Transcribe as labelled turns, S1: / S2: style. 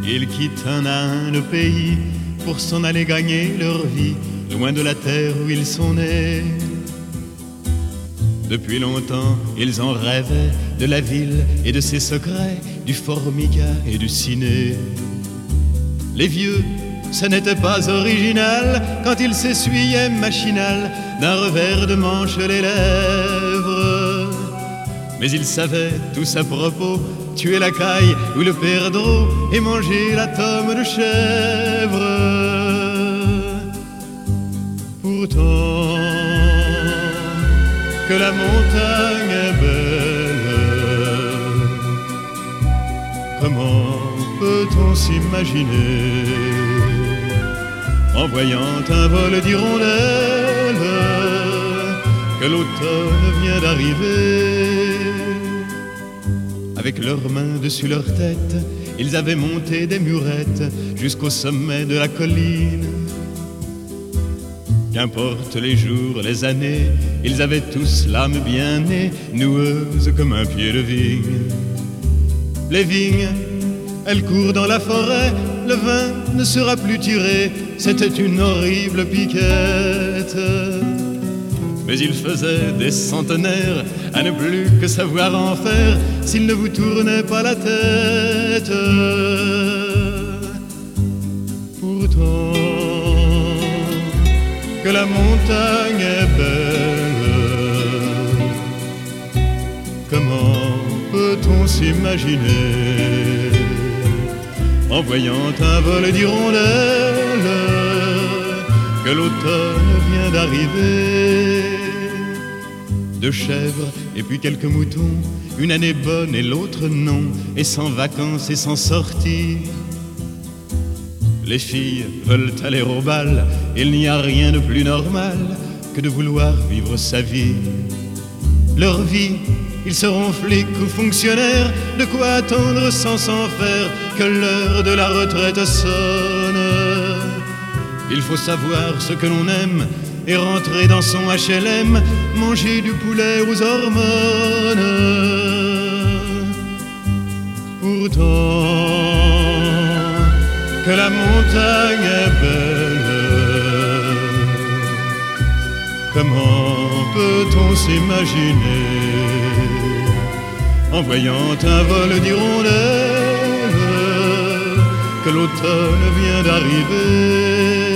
S1: Ils quittent un à un le pays pour s'en aller gagner leur vie, loin de la terre où ils sont nés. Depuis longtemps, ils en rêvaient de la ville et de ses secrets, du Formica et du ciné. Les vieux, ce n'était pas original quand ils s'essuyaient machinal d'un revers de manche les lèvres. Mais ils savaient tous à propos tuer la caille ou le perdreau et manger la tome de chèvre. Pourtant, que la montagne est belle, comment peut-on s'imaginer en voyant un vol d'hirondelles que l'automne vient d'arriver? Avec leurs mains dessus leur tête, ils avaient monté des murettes jusqu'au sommet de la colline. Qu'importe les jours, les années, ils avaient tous l'âme bien née, noueuse comme un pied de vigne. Les vignes, elles courent dans la forêt, le vin ne sera plus tiré, c'était une horrible piquette. Mais il faisait des centenaires à ne plus que savoir en faire s'il ne vous tournait pas la tête. Pourtant, que la montagne est belle, comment peut-on s'imaginer en voyant un vol d'hirondelles que l'automne vient d'arriver? Deux chèvres et puis quelques moutons, une année bonne et l'autre non, et sans vacances et sans sortie. Les filles veulent aller au bal, il n'y a rien de plus normal que de vouloir vivre sa vie. Leur vie, ils seront flics ou fonctionnaires, de quoi attendre sans s'en faire que l'heure de la retraite sonne. Il faut savoir ce que l'on aime et rentrer dans son HLM, manger du poulet aux hormones. Pourtant, que la montagne est belle, comment peut-on s'imaginer en voyant un vol d'hirondelles que l'automne vient d'arriver?